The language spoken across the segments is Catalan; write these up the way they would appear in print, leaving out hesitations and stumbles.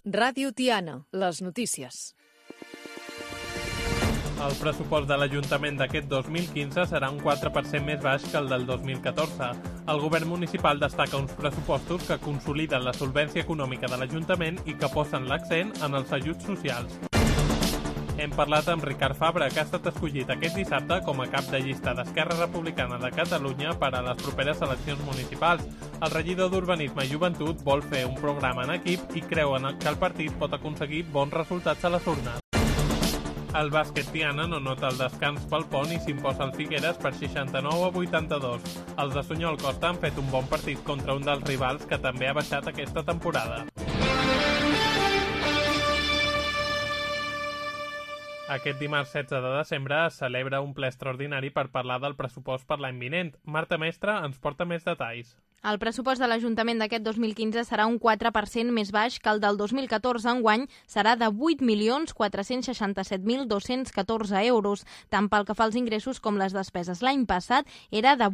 Ràdio Tiana, les notícies. El pressupost de l'Ajuntament d'aquest 2015 serà un 4% més baix que el del 2014. El govern municipal destaca uns pressupostos que consoliden la solvència econòmica de l'Ajuntament i que posen l'accent en els ajuts socials. Hem parlat amb Ricard Fabra, que ha estat escollit aquest dissabte com a cap de llista d'Esquerra Republicana de Catalunya per a les properes eleccions municipals. El regidor d'Urbanisme i Joventut vol fer un programa en equip i creuen que el partit pot aconseguir bons resultats a les urnes. El bàsquet Tiana no nota el descans pel pont i s'imposa al Figueres per 69-82. Els de Sunyol Costa han fet un bon partit contra un dels rivals que també ha baixat aquesta temporada. Aquest dimarts 16 de desembre es celebra un ple extraordinari per parlar del pressupost per l'any vinent. Marta Mestre ens porta més detalls. El pressupost de l'Ajuntament d'aquest 2015 serà un 4% més baix que el del 2014. Enguany serà de 8.467.214 euros, tant pel que fa als ingressos com les despeses. L'any passat era de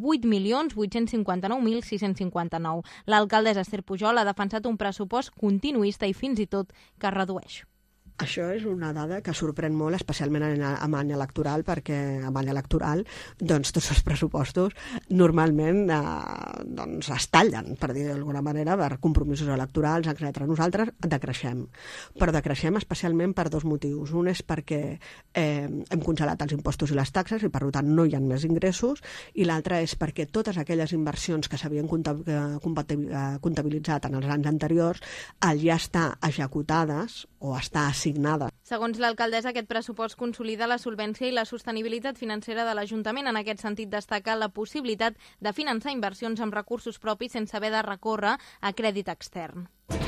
8.859.659. L'alcaldessa Esther Pujol ha defensat un pressupost continuista i fins i tot que es redueix. Això és una dada que sorprèn molt, especialment en any electoral, perquè en any electoral doncs, tots els pressupostos normalment es tallen, per dir d'alguna manera, per compromisos electorals, etc. Nosaltres decreixem, però decreixem especialment per dos motius. Un és perquè hem congelat els impostos i les taxes i per tant no hi ha més ingressos, i l'altre és perquè totes aquelles inversions que s'havien comptabilitzat en els anys anteriors ja està executades o està assignada. Segons l'alcaldessa, aquest pressupost consolida la solvència i la sostenibilitat financera de l'Ajuntament. En aquest sentit, destaca la possibilitat de finançar inversions amb recursos propis sense haver de recórrer a crèdit extern.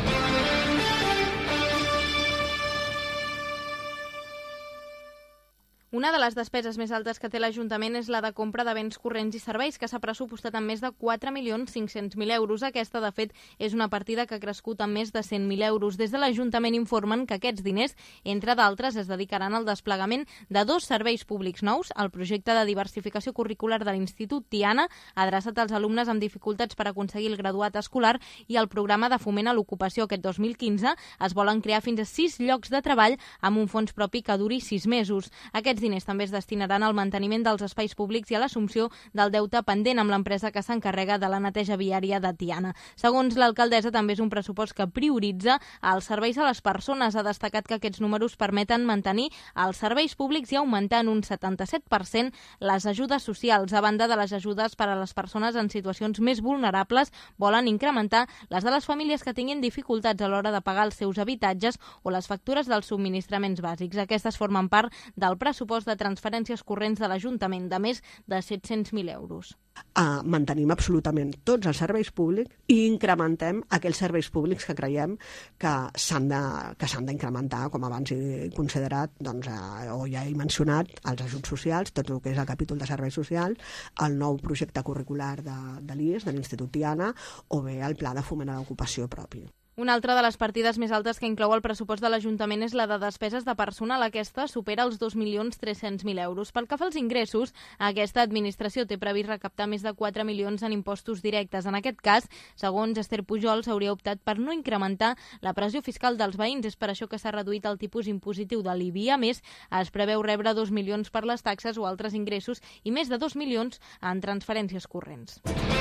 Una de les despeses més altes que té l'Ajuntament és la de compra de béns corrents i serveis, que s'ha pressupostat amb més de 4.500.000 euros. Aquesta, de fet, és una partida que ha crescut amb més de 100.000 euros. Des de l'Ajuntament informen que aquests diners, entre d'altres, es dedicaran al desplegament de 2 serveis públics nous, el projecte de diversificació curricular de l'Institut Tiana, adreçat als alumnes amb dificultats per aconseguir el graduat escolar, i el programa de foment a l'ocupació. Aquest 2015 es volen crear fins a 6 llocs de treball amb un fons propi que duri 6 mesos. Aquests diners també es destinaran al manteniment dels espais públics i a l'assumpció del deute pendent amb l'empresa que s'encarrega de la neteja viària de Tiana. Segons l'alcaldessa, també és un pressupost que prioritza els serveis a les persones. Ha destacat que aquests números permeten mantenir els serveis públics i augmentar en un 77% les ajudes socials. A banda de les ajudes per a les persones en situacions més vulnerables, volen incrementar les de les famílies que tinguin dificultats a l'hora de pagar els seus habitatges o les factures dels subministraments bàsics. Aquestes formen part del pressupost de transferències corrents de l'Ajuntament de més de 700.000 euros. Mantenim absolutament tots els serveis públics i incrementem aquells serveis públics que creiem que s'han d'incrementar, com abans he considerat, o ja he mencionat, els ajuts socials, tot el que és el capítol de serveis socials, el nou projecte curricular de l'IES, de l'Institut Tiana, o bé el pla de foment a l'ocupació propi. Una altra de les partides més altes que inclou el pressupost de l'Ajuntament és la de despeses de personal. Aquesta supera els 2.300.000 euros. Pel que fa als ingressos, aquesta administració té previst recaptar més de 4 milions en impostos directes. En aquest cas, segons Esther Pujol, s'hauria optat per no incrementar la pressió fiscal dels veïns. És per això que s'ha reduït el tipus impositiu de l'IBI. A més, es preveu rebre 2 milions per les taxes o altres ingressos i més de 2 milions en transferències corrents.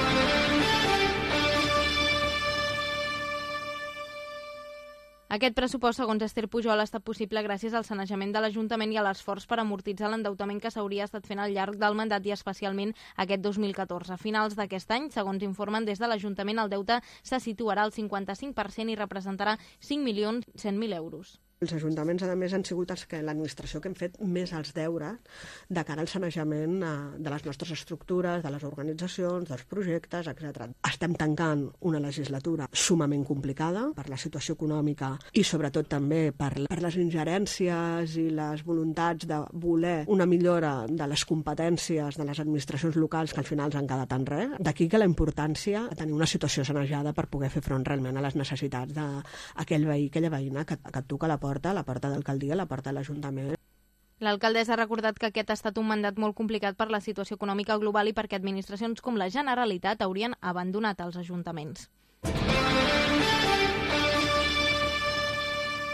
Aquest pressupost, segons Esther Pujol, ha estat possible gràcies al sanejament de l'Ajuntament i a l'esforç per amortitzar l'endeutament que s'hauria estat fent al llarg del mandat i especialment aquest 2014. A finals d'aquest any, segons informen des de l'Ajuntament, el deute se situarà al 55% i representarà 5.100.000 euros. Els ajuntaments, a més, han sigut l'administració que hem fet més els deures de cara al sanejament de les nostres estructures, de les organitzacions, dels projectes, etc. Estem tancant una legislatura sumament complicada per la situació econòmica i sobretot també per les ingerències i les voluntats de voler una millora de les competències de les administracions locals que al final han quedat en res. D'aquí que la importància de tenir una situació sanejada per poder fer front realment a les necessitats d'aquell veí, aquella veïna que et toca la porta d'alcaldia, la porta de l'Ajuntament. L'alcaldessa ha recordat que aquest ha estat un mandat molt complicat per la situació econòmica global i perquè administracions com la Generalitat haurien abandonat els ajuntaments.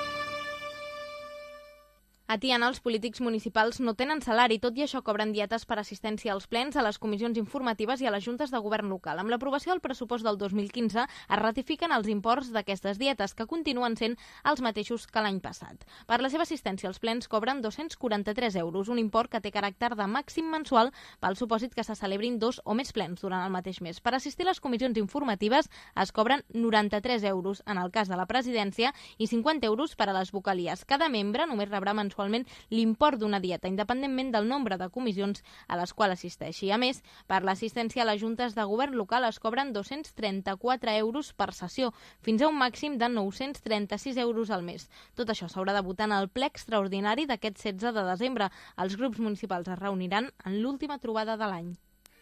A Tiana, els polítics municipals no tenen salari, tot i això cobren dietes per assistència als plens, a les comissions informatives i a les juntes de govern local. Amb l'aprovació del pressupost del 2015 es ratifiquen els imports d'aquestes dietes, que continuen sent els mateixos que l'any passat. Per la seva assistència als plens cobren 243 euros, un import que té caràcter de màxim mensual pel supòsit que se celebrin 2 o més plens durant el mateix mes. Per assistir a les comissions informatives es cobren 93 euros en el cas de la presidència i 50 euros per a les vocalies. Cada membre només rebrà mensualment l'import d'una dieta, independentment del nombre de comissions a les quals assisteixi. A més, per l'assistència a les juntes de govern local es cobren 234 euros per sessió, fins a un màxim de 936 euros al mes. Tot això s'haurà de votar en el ple extraordinari d'aquest 16 de desembre. Els grups municipals es reuniran en l'última trobada de l'any.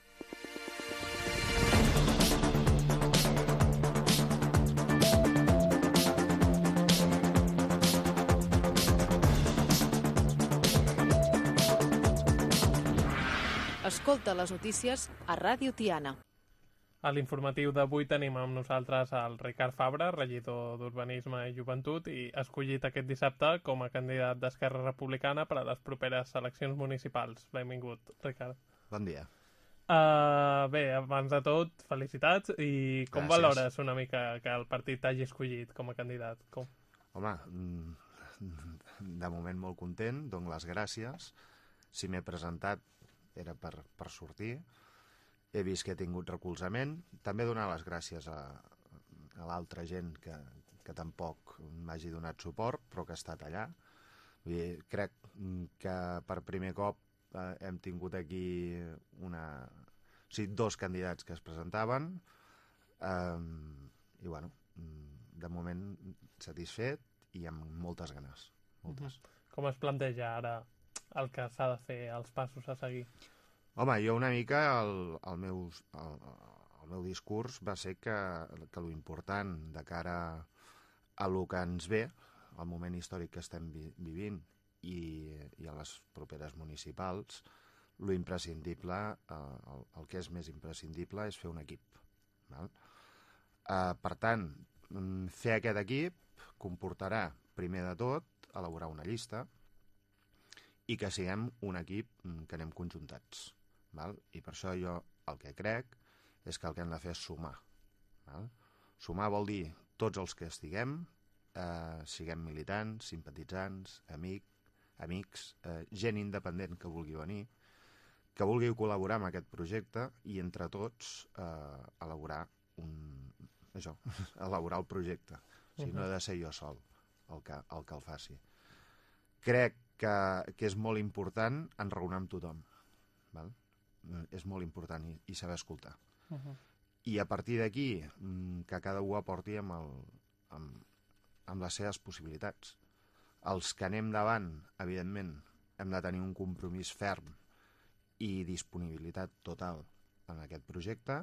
Escolta les notícies a Ràdio Tiana. A l'informatiu d'avui tenim amb nosaltres el Ricard Fabra, regidor d'Urbanisme i Joventut, i escollit aquest dissabte com a candidat d'Esquerra Republicana per a les properes eleccions municipals. Benvingut, Ricard. Bon dia. Bé, abans de tot, felicitats. I com Gràcies. valores una mica que el partit t'hagi escollit com a candidat? Home, de moment molt content, dono les gràcies. Si m'he presentat era per sortir. He vist que he tingut recolzament. També donar les gràcies a l'altra gent que tampoc m'hagi donat suport, però que ha estat allà. Vull dir, crec que per primer cop hem tingut aquí dos candidats que es presentaven i bueno, de moment satisfet i amb moltes ganes. Moltes. Com es planteja ara el que s'ha de fer, els passos a seguir? Home, jo una mica el meu discurs va ser que lo important de cara a lo que ens ve, al moment històric que estem vivint i a les properes municipals, lo imprescindible, el que és més imprescindible és fer un equip. Val? Per tant, fer aquest equip comportarà, primer de tot, elaborar una llista i que siguem un equip que anem conjuntats. Val? I per això jo el que crec és que el que hem de fer és sumar. Val? Sumar vol dir tots els que estiguem, siguem militants, simpatitzants, amics, gent independent que vulgui venir, que vulgui col·laborar amb aquest projecte i entre tots elaborar elaborar el projecte. O sigui, no he de ser jo sol el que el faci. Crec que és molt important enraonar amb tothom. Val? És molt important i saber escoltar. I a partir d'aquí que cada un aporti amb les seves possibilitats. Els que anem davant, evidentment, hem de tenir un compromís ferm i disponibilitat total en aquest projecte,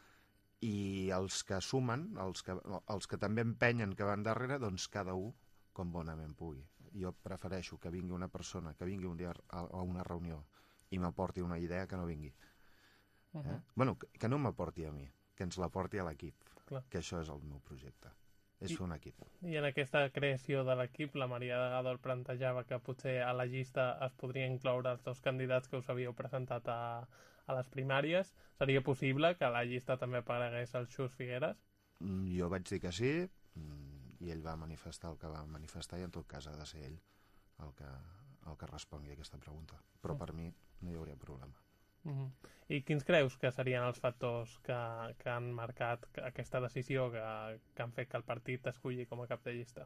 i els que sumen, els que també empenyen que van darrere, doncs cada un com bonament pugui. Jo prefereixo que vingui una persona, que vingui un dia a una reunió i m'aporti una idea que no vingui. Bueno, que no m'aporti a mi, que ens l'aporti a l'equip, que això és el meu projecte, és fer un equip. I en aquesta creació de l'equip, la Maria Delgado plantejava que potser a la llista es podria incloure els dos candidats que us havíeu presentat a les primàries. Seria possible que a la llista també aparegués el Xus Figueres? Jo vaig dir que sí, i ell va manifestar el que va manifestar, i en tot cas ha de ser ell el que respongui a aquesta pregunta. Però per mi no hi hauria problema. I quins creus que serien els factors que han marcat aquesta decisió, que han fet que el partit esculli com a cap de llista?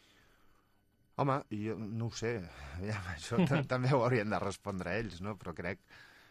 Home, jo no ho sé. Aviam, això també ho haurien de respondre ells, no? Però crec,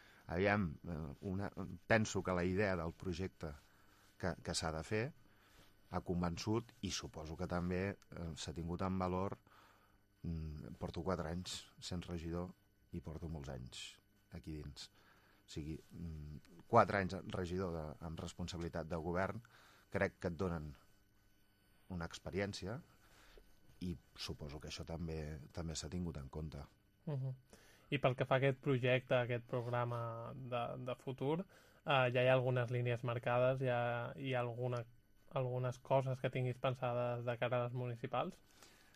penso que la idea del projecte que s'ha de fer ha convençut, i suposo que també s'ha tingut en valor. Porto 4 anys sent regidor i porto molts anys aquí dins. O sigui, 4 anys regidor amb responsabilitat de govern crec que et donen una experiència, i suposo que això també s'ha tingut en compte. I pel que fa a aquest projecte, a aquest programa de futur, ja hi ha algunes línies marcades, hi ha algunes coses que tinguis pensades de cara a les municipals?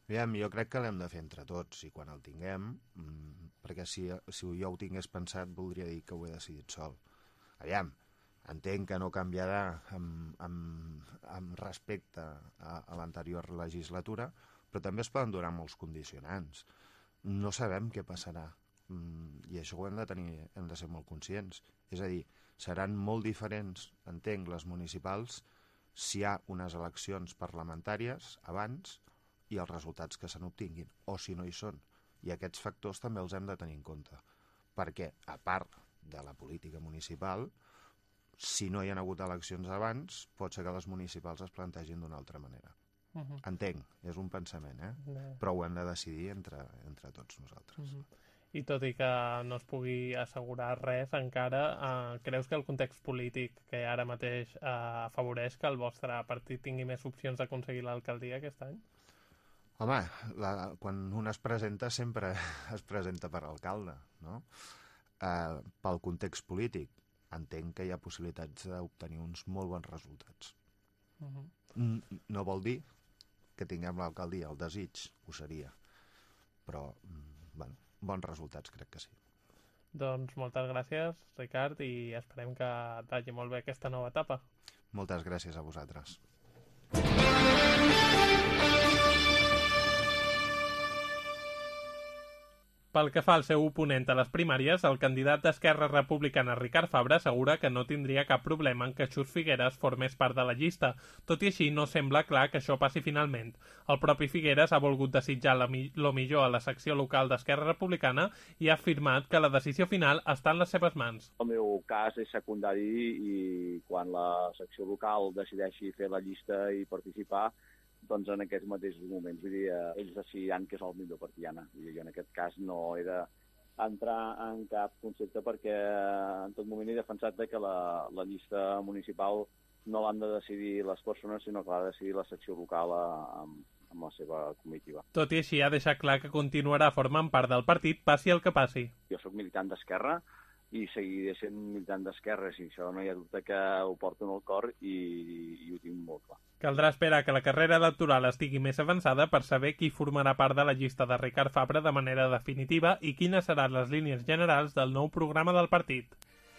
Aviam, jo crec que l'hem de fer entre tots, i quan el tinguem, perquè si jo ho tingués pensat voldria dir que ho he decidit sol. Aviam, entenc que no canviarà amb respecte a l'anterior legislatura, però també es poden donar molts condicionants. No sabem què passarà, i això ho hem de ser molt conscients. És a dir, seran molt diferents, entenc, les municipals, si hi ha unes eleccions parlamentàries abans i els resultats que se n'obtinguin, o si no hi són. I aquests factors també els hem de tenir en compte, perquè, a part de la política municipal, si no hi ha hagut eleccions abans, pot ser que les municipals es plantegin d'una altra manera. Entenc, és un pensament, però ho hem de decidir entre tots nosaltres. I tot i que no es pugui assegurar res encara, creus que el context polític que ara mateix afavoreix que el vostre partit tingui més opcions d'aconseguir l'alcaldia aquest any? Home, quan un es presenta sempre es presenta per alcalde, no? Pel context polític entenc que hi ha possibilitats d'obtenir uns molt bons resultats. No vol dir que tinguem l'alcaldia, el desig ho seria, però bons resultats crec que sí. Doncs moltes gràcies, Ricard, i esperem que et vagi molt bé aquesta nova etapa. Moltes gràcies a vosaltres. Pel que fa al seu oponent a les primàries, el candidat d'Esquerra Republicana Ricard Fabra assegura que no tindria cap problema en que Xus Figueres formés part de la llista. Tot i així, no sembla clar que això passi finalment. El propi Figueres ha volgut desitjar lo millor a la secció local d'Esquerra Republicana i ha afirmat que la decisió final està en les seves mans. El meu cas és secundari i quan la secció local decideixi fer la llista i participar, doncs en aquests mateixos moments, vull dir, ells decidiran que és el millor per Tiana. Jo en aquest cas no he d'entrar en cap concepte perquè en tot moment he defensat que la llista municipal no l'han de decidir les persones, sinó que l'ha de decidir la secció local amb la seva comitiva. Tot i així ha deixat clar que continuarà formant part del partit, passi el que passi. Jo sóc militant d'Esquerra i seguiré sent militant d'Esquerra, i això no hi ha dubte que ho porto en el cor i ho tinc molt clar. Caldrà esperar que la carrera electoral estigui més avançada per saber qui formarà part de la llista de Ricard Fabra de manera definitiva i quines seran les línies generals del nou programa del partit.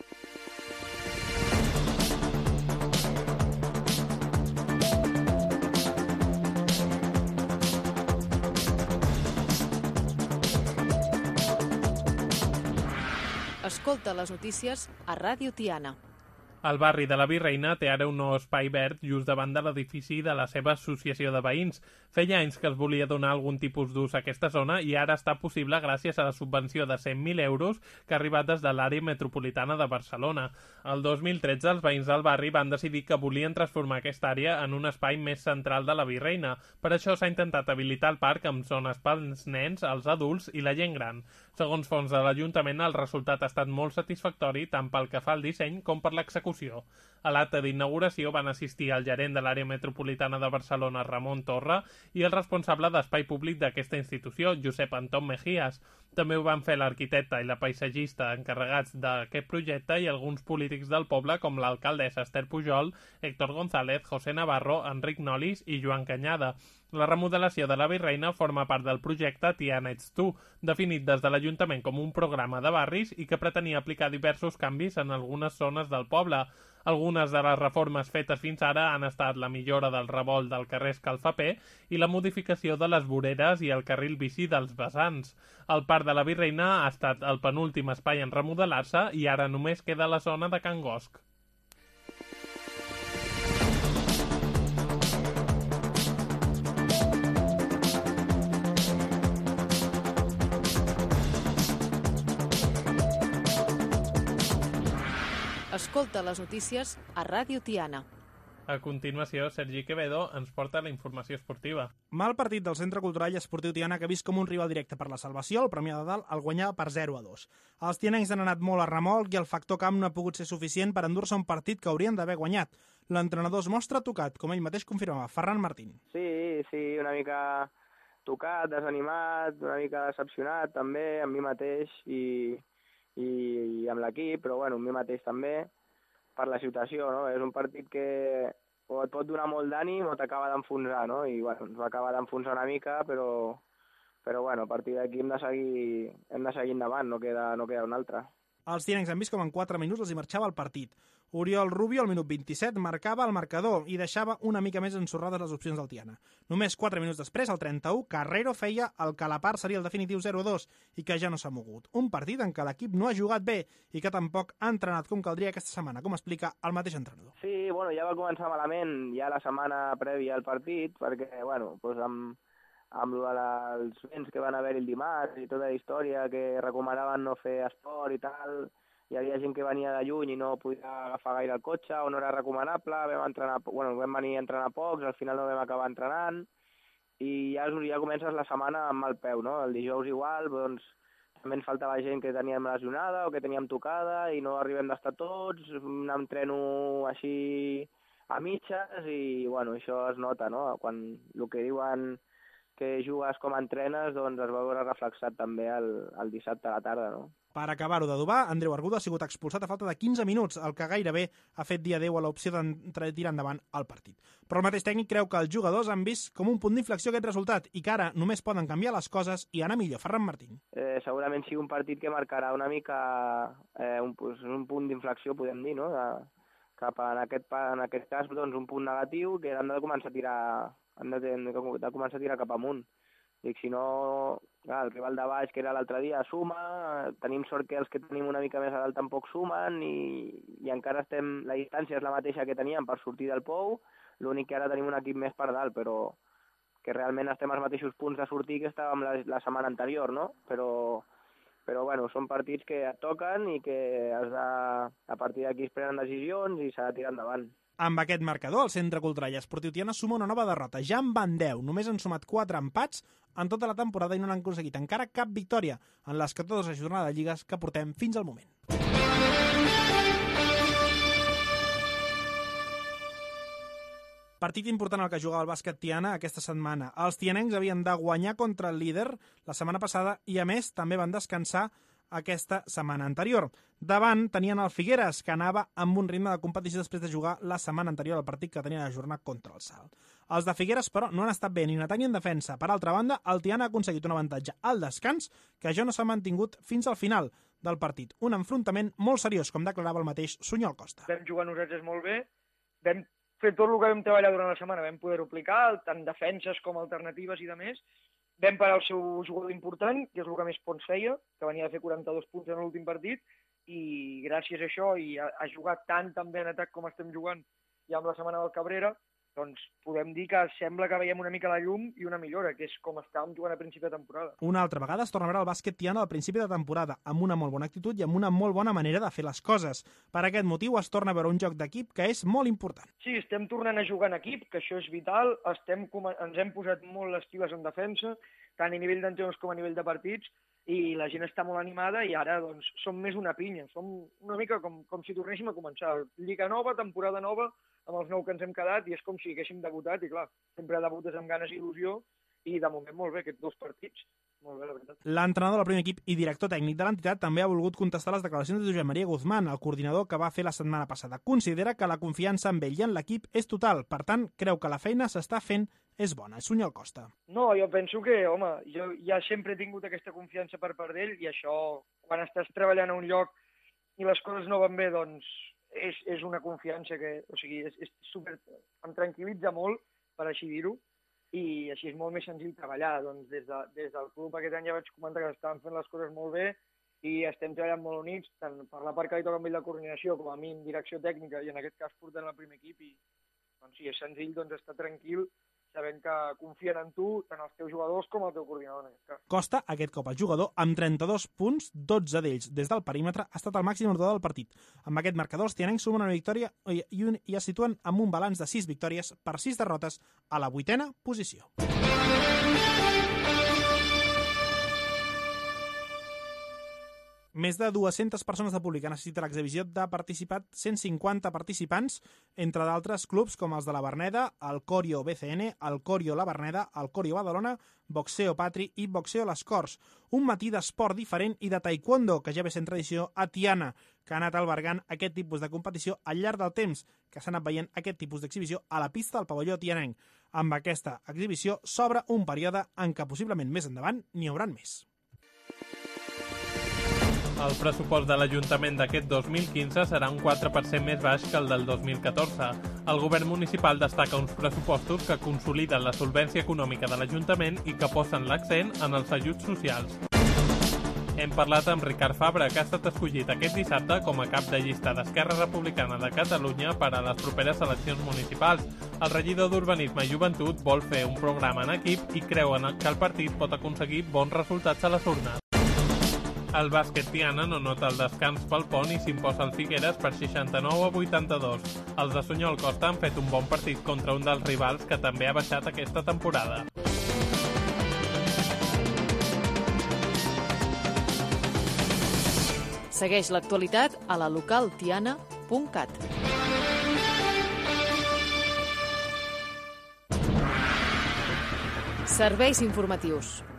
Escolta les notícies a Ràdio Tiana. El barri de la Virreina té ara un nou espai verd just davant de l'edifici de la seva associació de veïns. Feia anys que es volia donar algun tipus d'ús a aquesta zona i ara està possible gràcies a la subvenció de 100.000 euros que ha arribat des de l'àrea metropolitana de Barcelona. El 2013 els veïns del barri van decidir que volien transformar aquesta àrea en un espai més central de la Virreina. Per això s'ha intentat habilitar el parc amb zones pels nens, els adults i la gent gran. Segons fons de l'Ajuntament, el resultat ha estat molt satisfactori tant pel que fa al disseny com per l'execució. A l'acte d'inauguració van assistir el gerent de l'àrea metropolitana de Barcelona, Ramon Torra, i el responsable d'espai públic d'aquesta institució, Josep Anton Mejías. També ho van fer l'arquitecte i la paisatgista encarregats d'aquest projecte i alguns polítics del poble com l'alcaldessa Esther Pujol, Héctor González, José Navarro, Enric Nolis i Joan Canyada. La remodelació de la Virreina forma part del projecte Tiana Ets Tu, definit des de l'Ajuntament com un programa de barris i que pretenia aplicar diversos canvis en algunes zones del poble. Algunes de les reformes fetes fins ara han estat la millora del revolt del carrer Escalfaper i la modificació de les voreres i el carril bici dels vessants. El Parc de la Virreina ha estat el penúltim espai en remodelar-se i ara només queda la zona de Can Gosc. Escolta les notícies a Ràdio Tiana. A continuació, Sergi Quevedo ens porta la informació esportiva. Mal partit del Centre Cultural i Esportiu Tiana que ha vist com un rival directe per la salvació, el Premià de Dalt, el guanyava per 0-2. Els tianencs han anat molt a remolc i el factor camp no ha pogut ser suficient per endur-se un partit que haurien d'haver guanyat. L'entrenador es mostra tocat, com ell mateix confirmava, Ferran Martín. Sí, una mica tocat, desanimat, una mica decepcionat també amb mi mateix i amb l'equip, però bueno, amb mi mateix també, per la situació, no? És un partit o et pot donar molt d'ànim o t'acaba d'enfonsar, no? I bueno, ens va acabar d'enfonsar una mica, però bueno, a partir d'aquí hem de seguir endavant, no queda una altra. Els tianencs han vist com en 4 minuts els hi marxava el partit. Oriol Rubio, al minut 27, marcava el marcador i deixava una mica més ensorrades les opcions del Tiana. Només 4 minuts després, al 31, Carrero feia el que a la part seria el definitiu 0-2 i que ja no s'ha mogut. Un partit en què l'equip no ha jugat bé i que tampoc ha entrenat com caldria aquesta setmana, com explica el mateix entrenador. Sí, bueno, ja va començar malament ja la setmana prèvia al partit, perquè, bueno, doncs amb els vents que van haver el dimarts i tota la història que recomanaven no fer esport i tal, hi havia gent que venia de lluny i no podia agafar gaire el cotxe o no era recomanable, vam venir a entrenar pocs, al final no vam acabar entrenant i ja comences la setmana amb mal peu, no? El dijous igual, doncs també ens faltava gent que teníem lesionada o que teníem tocada i no arribem d'estar tots, entreno així a mitges i, bueno, això es nota, no? Quan el que diuen que jugues com entrenes, doncs es va veure reflexat també el dissabte a la tarda, no? Per acabar-ho d'adobar, Andreu Argudo ha sigut expulsat a falta de 15 minuts, el que gairebé ha fet dia adeu a l'opció de tirar endavant el partit. Però el mateix tècnic creu que els jugadors han vist com un punt d'inflexió aquest resultat i que ara només poden canviar les coses i anar millor. Ferran Martín. Segurament sigui un partit que marcarà una mica un punt d'inflexió, podem dir, no? En aquest cas, doncs, un punt negatiu que han de començar a tirar cap amunt. Dic, si no, clar, el rival de baix, que era l'altre dia, suma, tenim sort que els que tenim una mica més a dalt tampoc sumen i encara la distància és la mateixa que teníem per sortir del pou, l'únic que ara tenim un equip més per dalt, però que realment estem als mateixos punts de sortir que estàvem la setmana anterior, no? Però bueno, són partits que et toquen i que a partir d'aquí es prenen decisions i s'ha de tirar endavant. Amb aquest marcador, el Centre Cultural i Esportiu Tiana suma una nova derrota. Ja en van 10, només han sumat 4 empats en tota la temporada i no han aconseguit encara cap victòria en les 14 jornades de lligues que portem fins al moment. Partit important el que jugava el bàsquet Tiana aquesta setmana. Els tianencs havien de guanyar contra el líder la setmana passada i, a més, també van descansar aquesta setmana anterior. Davant tenien el Figueres, que anava amb un ritme de competició després de jugar la setmana anterior al partit que tenia la jornada contra el Salt. Els de Figueres, però, no han estat bé ni en atac ni en defensa. Per altra banda, el Tiana ha aconseguit un avantatge al descans que ja no s'ha mantingut fins al final del partit. Un enfrontament molt seriós, com declarava el mateix Sunyol Costa. Vam jugar nosaltres molt bé, vam fer tot el que vam treballar durant la setmana, vam poder-ho aplicar, tant defenses com alternatives i de més. Vam parar el seu jugador important, que és el que més punts feia, que venia a fer 42 punts en l'últim partit, i gràcies a això, i a jugar tan bé en atac com estem jugant ja amb la setmana del Cabrera, doncs podem dir que sembla que veiem una mica la llum i una millora, que és com estàvem jugant a principi de temporada. Una altra vegada es torna a veure el bàsquet Tiana al principi de temporada, amb una molt bona actitud i amb una molt bona manera de fer les coses. Per aquest motiu es torna a veure un joc d'equip que és molt important. Sí, estem tornant a jugar en equip, que això és vital, ens hem posat molt les piles en defensa, tant a nivell d'entrenadors com a nivell de partits, i la gent està molt animada i ara doncs, som més una pinya, som una mica com si tornéssim a començar. Lliga nova, temporada nova, amb els 9 que ens hem quedat, i és com si haguéssim debutat, i clar, sempre debutes amb ganes i il·lusió, i de moment molt bé, aquests 2 partits. Molt bé, la veritat. L'entrenador del primer equip i director tècnic de l'entitat també ha volgut contestar les declaracions de Josep Maria Guzmán, el coordinador que va fer la setmana passada. Considera que la confiança en ell i en l'equip és total, per tant, creu que la feina s'està fent és bona. Sunyol Costa. No, jo penso que, home, jo ja sempre he tingut aquesta confiança per part d'ell, i això, quan estàs treballant a un lloc i les coses no van bé, doncs és una confiança que, o sigui, és super, em tranquil·litza molt, per així dir-ho, i així és molt més senzill treballar. Doncs des del club aquest any ja vaig comentar que estàvem fent les coses molt bé i estem treballant molt units, tant per la part que li toca amb ell de coordinació com a mi en direcció tècnica, i en aquest cas portant el primer equip, i doncs sí, és senzill doncs, estar tranquil sabent que confien en tu, tant els teus jugadors com el teu coordinador en aquest cas. Costa, aquest cop el jugador, amb 32 punts, 12 d'ells des del perímetre, ha estat el màxim ordinador del partit. Amb aquest marcador, els tianencs sumen una victòria i es situen amb un balanç de 6 victòries per 6 derrotes a la 8ª posició. Més de 200 persones de públic han assistit a l'exhibició, de participat 150 participants, entre d'altres clubs com els de la Verneda, el Corio BCN, el Corio La Verneda, el Corio Badalona, Boxeo Patri i Boxeo Les Corts. Un matí d'esport diferent i de taekwondo que ja ve sent tradició a Tiana, que ha anat albergant aquest tipus de competició al llarg del temps, que s'ha anat veient aquest tipus d'exhibició a la pista del pavelló tianenc. Amb aquesta exhibició s'obre un període en què possiblement més endavant n'hi hauran més. El pressupost de l'Ajuntament d'aquest 2015 serà un 4% més baix que el del 2014. El govern municipal destaca uns pressupostos que consoliden la solvència econòmica de l'Ajuntament i que posen l'accent en els ajuts socials. Hem parlat amb Ricard Fabra, que ha estat escollit aquest dissabte com a cap de llista d'Esquerra Republicana de Catalunya per a les properes eleccions municipals. El regidor d'Urbanisme i Joventut vol fer un programa en equip i creuen que el partit pot aconseguir bons resultats a les urnes. El bàsquet Tiana no nota el descans pel pont i s'imposa el Figueres per 69-82. Els de Sunyol Costa han fet un bon partit contra un dels rivals que també ha baixat aquesta temporada. Segueix l'actualitat a la localtiana.cat. Serveis informatius.